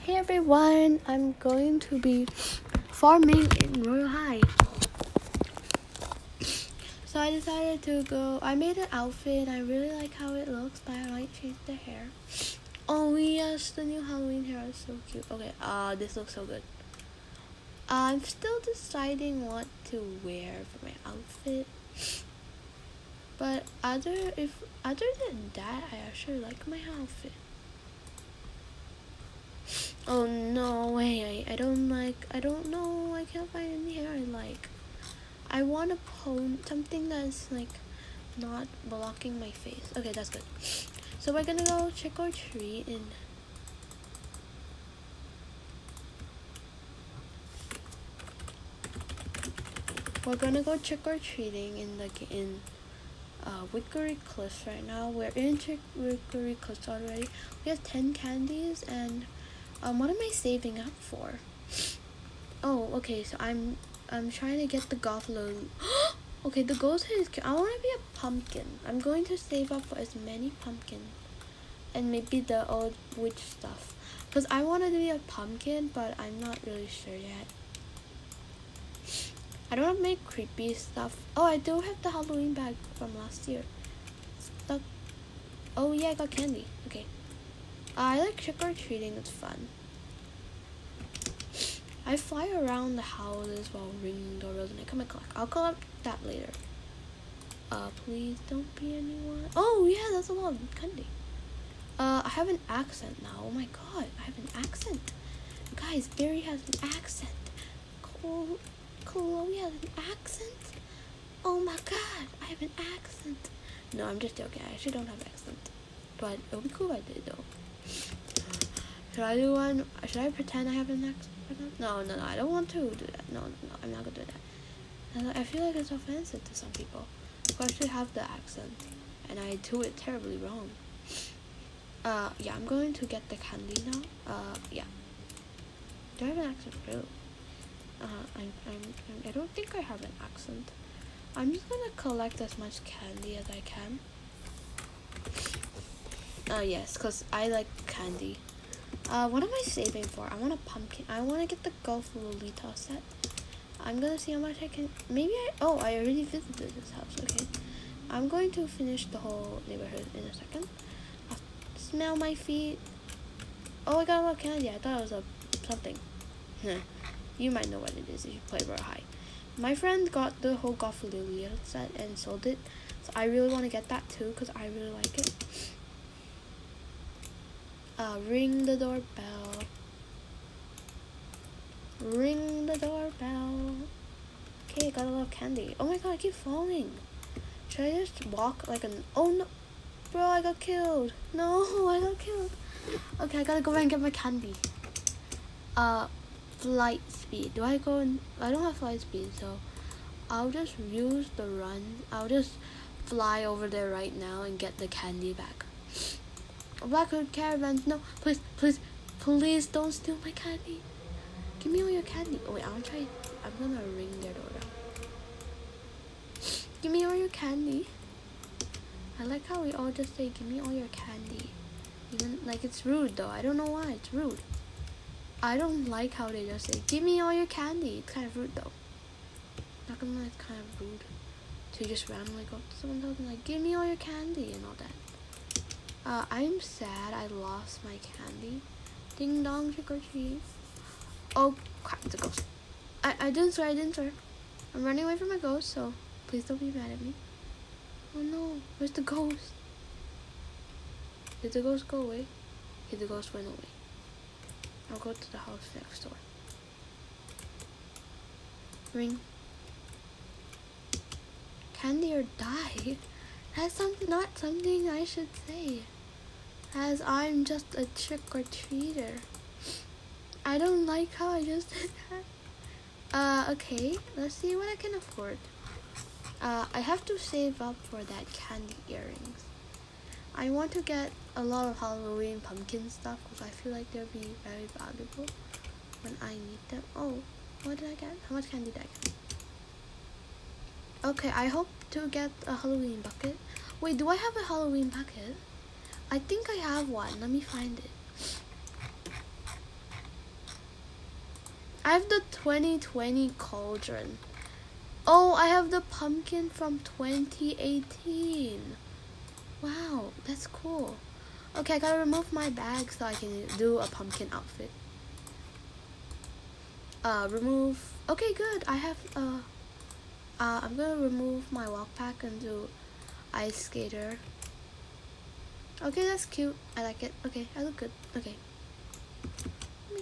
Hey everyone, I'm going to be farming in Royal High. So I decided to go, I made an outfit, I really like how it looks, but I might change the hair. Oh yes, the new Halloween hair is so cute. Okay, this looks so good. I'm still deciding what to wear for my outfit. But other than that, I actually like my outfit. Oh no, wait, I don't know, I can't find any hair I like. I want to something that's like not blocking my face. Okay, that's good. So we're gonna go trick or treat in Wickery Cliffs right now. We're in Wickery Cliffs already. We have 10 candies and what am I saving up for? Oh, okay, so I'm trying to get the Gothlo. Okay, the ghost head is cute. I want to be a pumpkin. I'm going to save up for as many pumpkins and maybe the old witch stuff. Because I wanted to be a pumpkin, but I'm not really sure yet. I don't have many creepy stuff. Oh, I do have the Halloween bag from last year. Stuck. Oh yeah, I got candy. Okay. I like trick-or-treating. It's fun. I fly around the houses while ringing doorbells and I come and collect. I'll collect that later. Please don't be anyone. Oh yeah, that's a lot of candy. I have an accent now. Oh my god, I have an accent. Guys, Barry has an accent. Chloe has an accent. Oh my god, I have an accent. No, I'm just joking. I actually don't have an accent. But it would be cool if I did though. Should I do one? Should I pretend I have an accent? No, I don't want to do that. No, I'm not gonna do that. I feel like it's offensive to some people who actually have the accent, and I do it terribly wrong. Yeah, I'm going to get the candy now. Yeah. Do I have an accent? Really? I don't think I have an accent. I'm just gonna collect as much candy as I can. Yes, cause I like candy. What am I saving for? I want a pumpkin. I want to get the Golf Lolita set. I'm gonna see how much I can. I already visited this house. Okay, I'm going to finish the whole neighborhood in a second. I'll smell my feet. Oh, I got a lot of candy. I thought it was something. You might know what it is if you play Royal High. My friend got the whole Golf Lolita set and sold it, so I really want to get that too because I really like it. Ring the doorbell. Ring the doorbell. Okay, got a lot of candy. Oh my god, I keep falling. Should I just walk like an... Oh no. Bro, I got killed. No, I got killed. Okay, I gotta go and get my candy. Flight speed. Do I go in... I don't have flight speed, so I'll just use the run. I'll just fly over there right now and get the candy back. Blackwood Caravans, no, please don't steal my candy. Give me all your candy. Oh wait, I'm gonna ring their doorbell. Give me all your candy. I like how we all just say, give me all your candy. Even, like, it's rude though. I don't know why, it's rude. I don't like how they just say, give me all your candy. It's kind of rude though. Not gonna lie, it's kind of rude to just randomly go up to someone's house and like, give me all your candy and all that. I'm sad I lost my candy. Ding dong, trick or treat. Oh crap, it's a ghost. I didn't swear. I'm running away from a ghost, so please don't be mad at me. Oh no, where's the ghost? Did the ghost go away? Okay, the ghost went away. I'll go to the house next door. Ring. Candy or die? That's not something I should say, as I'm just a trick-or-treater. I don't like how I just did that. Okay, let's see what I can afford. I have to save up for that candy earrings. I want to get a lot of Halloween pumpkin stuff because I feel like they'll be very valuable when I need them. Oh, what did I get? How much candy did I get? Okay, I hope to get a Halloween bucket. Wait, do I have a Halloween bucket? I think I have one. Let me find it. I have the 2020 cauldron. Oh, I have the pumpkin from 2018. Wow, that's cool. Okay, I gotta remove my bag so I can do a pumpkin outfit. Remove. Okay, good. I have I'm gonna remove my walk pack and do ice skater. Okay, that's cute. I like it. Okay, I look good. Okay. Oh my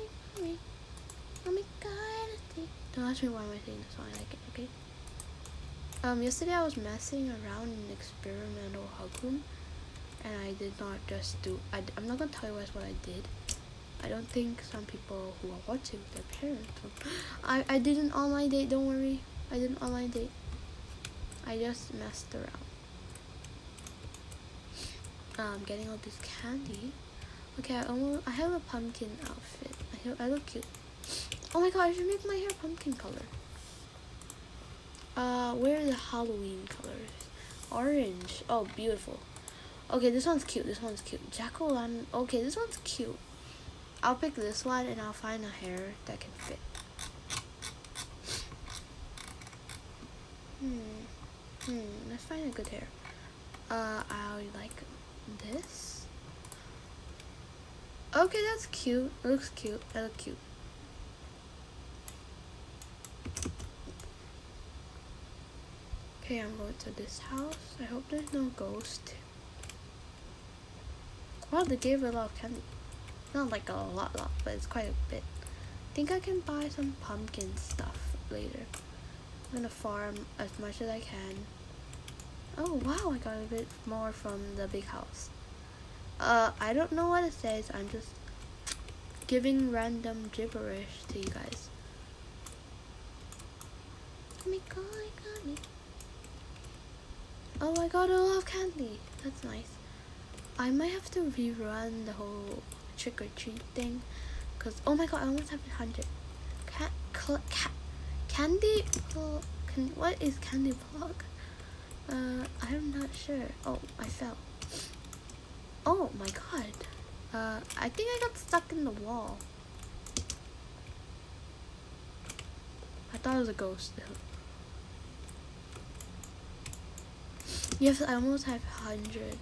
god. Don't ask me why am I saying this song. I like it. Okay. Yesterday I was messing around in experimental hug room, and I did not just do. I'm not gonna tell you guys what I did. I don't think some people who are watching with their parents. I did an online date. Don't worry. I did an online date. I just messed around. Getting all this candy. Okay, I have a pumpkin outfit. I look cute. Oh my god, I should make my hair pumpkin color. Where are the Halloween colors? Orange. Oh, beautiful. Okay, this one's cute. Jack-o'-lantern. Okay, this one's cute. I'll pick this one and I'll find a hair that can fit. Let's find a good hair. I like this. Okay, that's cute. It looks cute. I look cute. Okay, I'm going to this house. I hope there's no ghost. Wow, they gave a lot of candy. Not like a lot, but it's quite a bit. I think I can buy some pumpkin stuff later. I'm gonna farm as much as I can. Oh wow, I got a bit more from the big house. I don't know what it says. I'm just giving random gibberish to you guys. Oh my god, I got me. Oh, I got a lot of candy. That's nice. I might have to rerun the whole trick-or-treat thing, cause oh my god, I almost have 100. Candy plug. What is candy plug? I'm not sure. Oh, I fell. Oh my god. I think I got stuck in the wall. I thought it was a ghost. Yes, I almost have 100.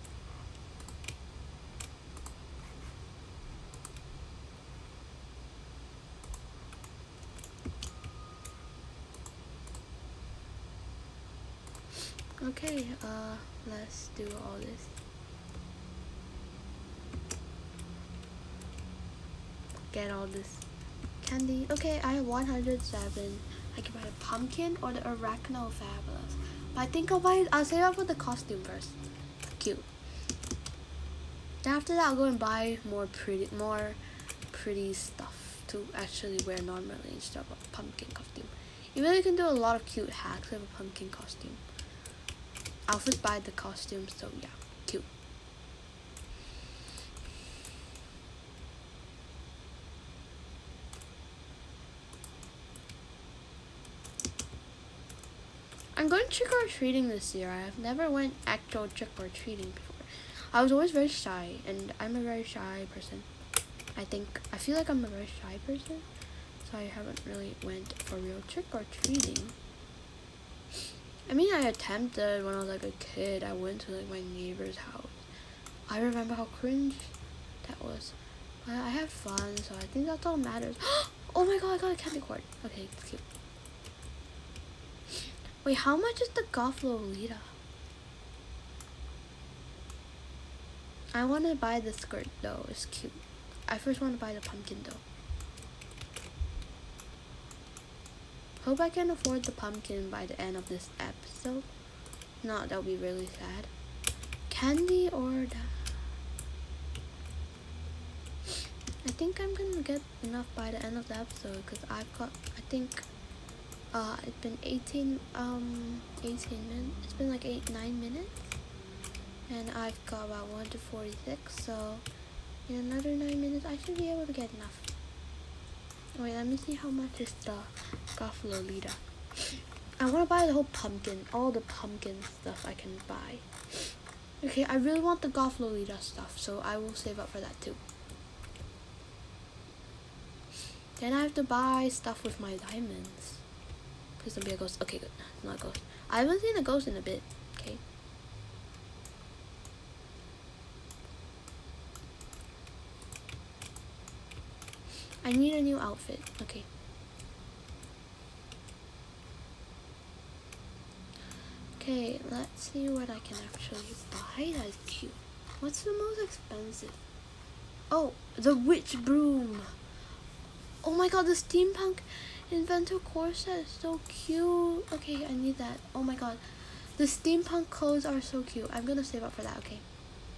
Okay, let's do all this. Get all this candy. Okay, I have 107. I can buy a pumpkin or the Arachno Fabulous. But I think I'll save up for the costume first. Cute. Then after that, I'll go and buy more pretty stuff to actually wear normally instead of a pumpkin costume. You really can do a lot of cute hacks with a pumpkin costume. I'll just buy the costume, so yeah, cute. I'm going trick-or-treating this year. I've never went actual trick-or-treating before. I was always very shy, and I'm a very shy person. I feel like I'm a very shy person, so I haven't really went for real trick-or-treating. I mean, I attempted when I was like a kid. I went to like my neighbor's house. I remember how cringe that was. But I had fun, so I think that's all that matters. Oh my god, I got a candy corn. Okay, it's cute. Wait, how much is the Goth Lolita? I want to buy the skirt though. It's cute. I first want to buy the pumpkin though. Hope I can afford the pumpkin by the end of this episode. No, that would be really sad. Candy or the... I think I'm gonna get enough by the end of the episode because I've got, I think, it's been 18 minutes. It's been like 9 minutes. And I've got about 1 to 46, so in another 9 minutes I should be able to get enough. Wait, let me see how much is the Goth Lolita. I want to buy the whole pumpkin, all the pumpkin stuff I can buy. Okay, I really want the Goth Lolita stuff, so I will save up for that too. Then I have to buy stuff with my diamonds. Please don't be a ghost. Okay, good. Not a ghost. I haven't seen a ghost in a bit. Okay. I need a new outfit. Okay. Okay, let's see what I can actually buy that's cute. What's the most expensive? Oh, the witch broom. Oh my god, the steampunk inventor corset is so cute. Okay, I need that. Oh my god. The steampunk clothes are so cute. I'm gonna save up for that, okay.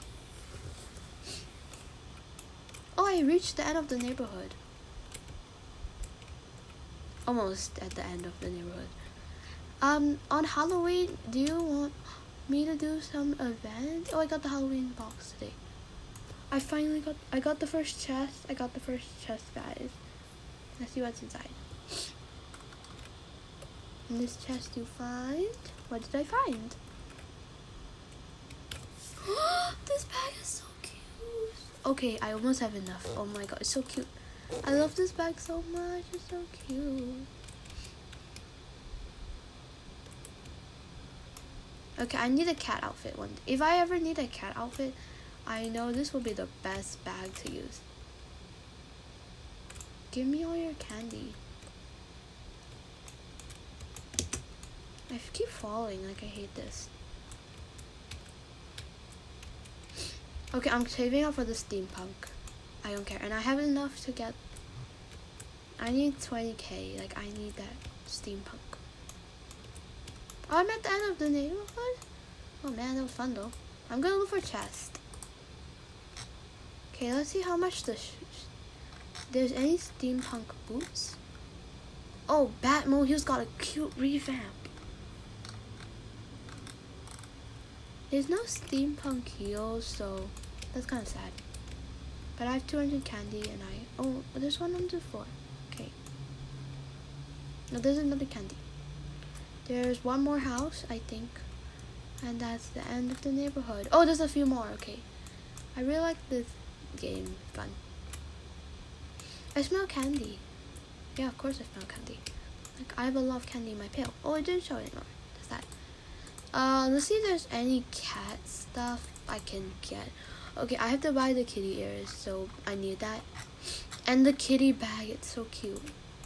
Oh, I reached the end of the neighborhood. Almost at the end of the neighborhood. On Halloween, do you want me to do some event? Oh, I got the Halloween box today. I got the first chest. I got the first chest, guys. Let's see what's inside. In this chest you find... What did I find? This bag is so cute. Okay, I almost have enough. Oh my god, it's so cute. I love this bag so much. It's so cute. Okay, I need a cat outfit one day. If I ever need a cat outfit, I know this will be the best bag to use. Give me all your candy. I keep falling, like I hate this. Okay, I'm saving up for the steampunk. I don't care. And I have enough to get... I need 20k. Like, I need that steampunk. Oh, I'm at the end of the neighborhood? Oh man, that was fun though. I'm gonna look for a chest. Okay, let's see how much there's any steampunk boots. Oh, Batmobile's got a cute revamp. There's no steampunk heels, so that's kind of sad. But I have 200 candy and oh, there's 104. Okay. No, there's another candy. There's one more house, I think. And that's the end of the neighborhood. Oh, there's a few more. Okay. I really like this game. Fun. I smell candy. Yeah, of course I smell candy. Like, I have a lot of candy in my pail. Oh, it didn't show anymore. That's that. Let's see if there's any cat stuff I can get. Okay, I have to buy the kitty ears, so I need that. And the kitty bag, it's so cute.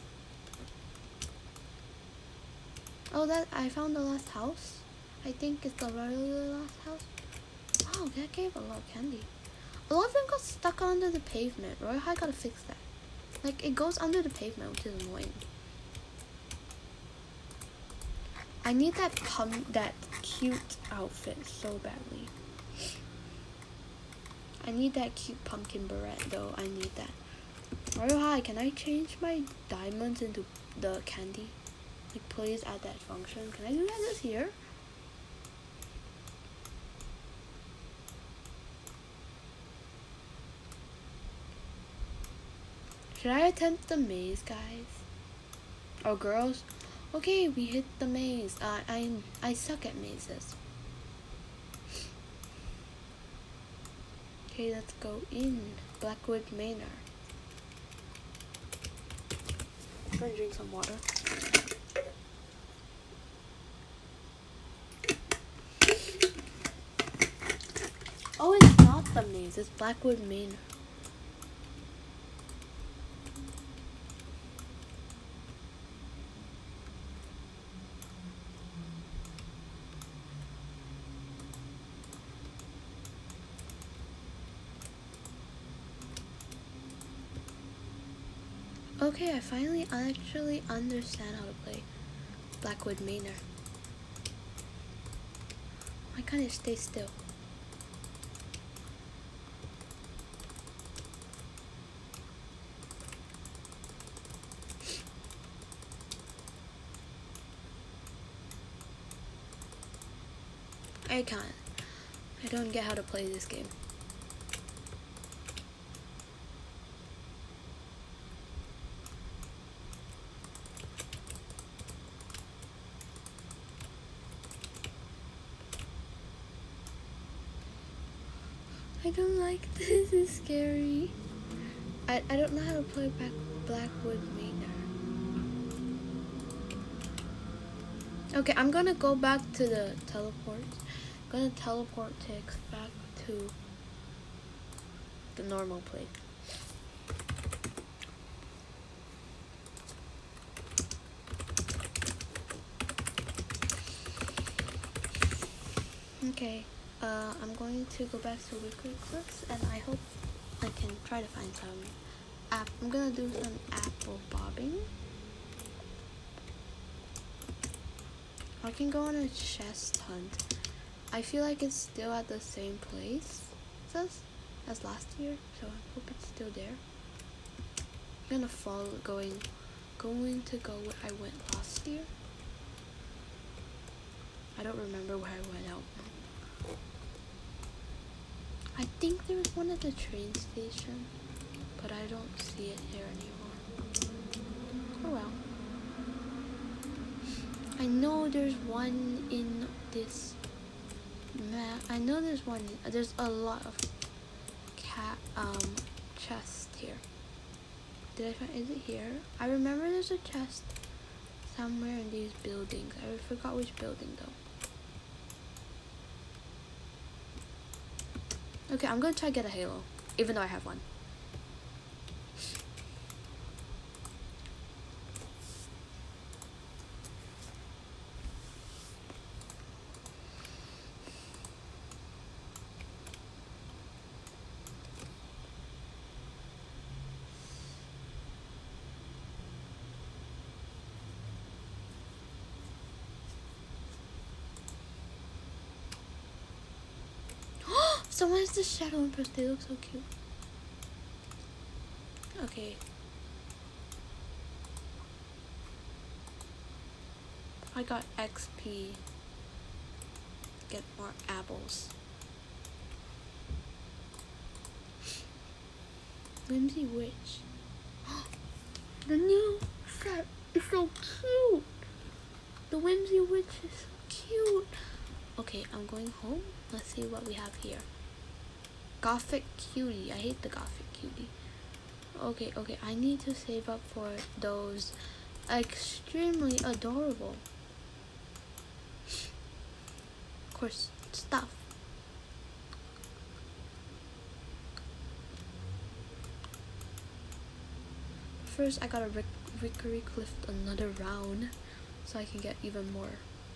Oh, that I found the last house. I think it's the really last house. Wow, that gave a lot of candy. A lot of them got stuck under the pavement. Roy High gotta fix that. Like, it goes under the pavement, which is annoying. I need that cute outfit so badly. I need that cute pumpkin beret though. I need that. Royal High, can I change my diamonds into the candy? Like, please add that function. Can I do that this year? Should I attempt the maze, guys? Or girls? Okay, we hit the maze. I suck at mazes. Okay, let's go in. Blackwood Manor. I'm gonna drink some water. Oh, it's not the maze. It's Blackwood Manor. Okay, I finally actually understand how to play Blackwood Manor. Why can't it stay still? I can't. I don't get how to play this game. I don't like this. It's scary. I don't know how to play Blackwood Manor. Okay, I'm gonna go back to the teleport. I'm gonna teleport Tix back to the normal place. Okay, I'm going to go back to Weekly Clips, and I hope I can try to find some I'm gonna do some apple bobbing. I can go on a chest hunt. I feel like it's still at the same place as last year, so I hope it's still there. I'm gonna follow going to go where I went last year. I don't remember where I went out. I think there was one at the train station, but I don't see it here anymore. Oh well. I know there's one in this map. I know there's one. There's a lot of chests here. Did I find? Is it here? I remember there's a chest somewhere in these buildings. I forgot which building though. Okay, I'm gonna try to get a halo, even though I have one. Someone has the shadow impress. They look so cute. Okay. I got XP. Get more apples. Whimsy Witch. The new set is so cute. The Whimsy Witch is so cute. Okay, I'm going home. Let's see what we have here. Gothic Cutie. I hate the Gothic Cutie. Okay, I need to save up for those extremely adorable, of course, stuff. First, I gotta Rickery Cliff another round so I can get even more.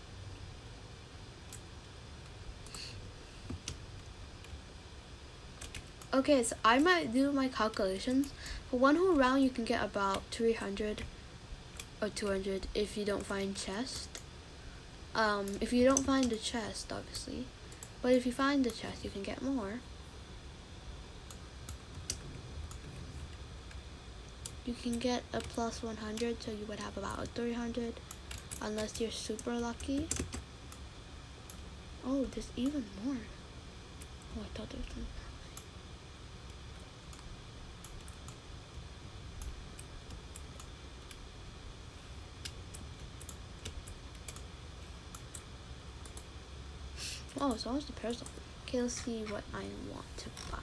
Okay, so I might do my calculations. For one whole round, you can get about 300 or 200 if you don't find chest. If you don't find the chest, obviously. But if you find the chest, you can get more. You can get a plus 100, so you would have about 300, unless you're super lucky. Oh, there's even more. Oh, I thought there was more. Oh, so almost the parasol. Okay, let's see what I want to buy.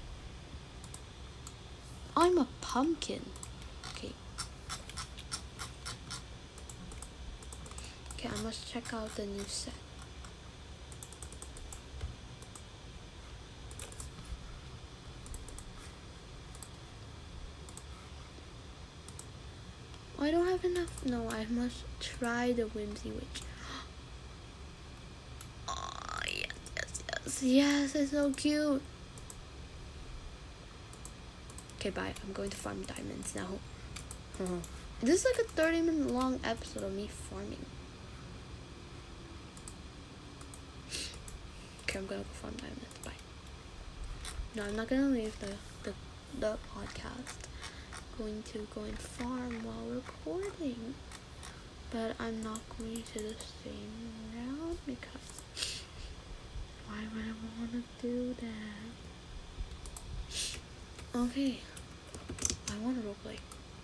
I'm a pumpkin. Okay. Okay, I must check out the new set. Oh, I don't have enough. No, I must try the Whimsy Witch. Yes, it's so cute. Okay, bye. I'm going to farm diamonds now. This is like a 30-minute long episode of me farming. Okay, I'm gonna go farm diamonds. Bye. No, I'm not gonna leave the podcast. I'm going to go and farm while recording. But I'm not going to the same route because why would I want to do that? Okay, I want to roleplay.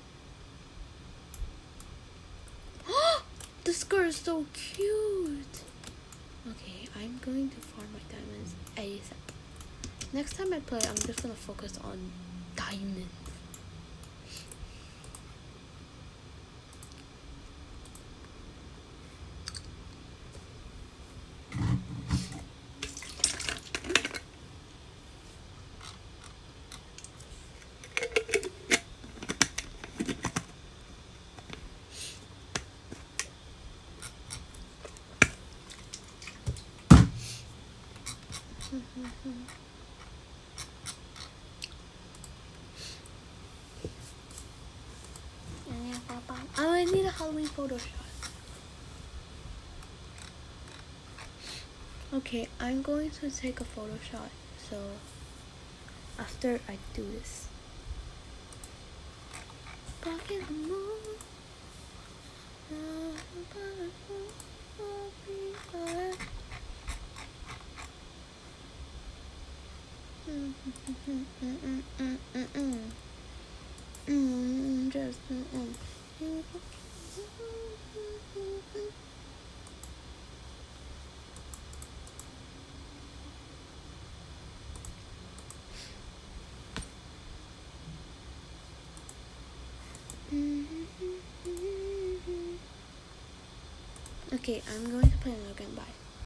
The skirt is so cute. Okay, I'm going to farm my diamonds ASAP. Next time I play, I'm just gonna focus on diamonds. Oh, I need a Halloween photo shot. Okay, I'm going to take a photo shot. So after I do this. Okay, I'm going to play another game. Bye.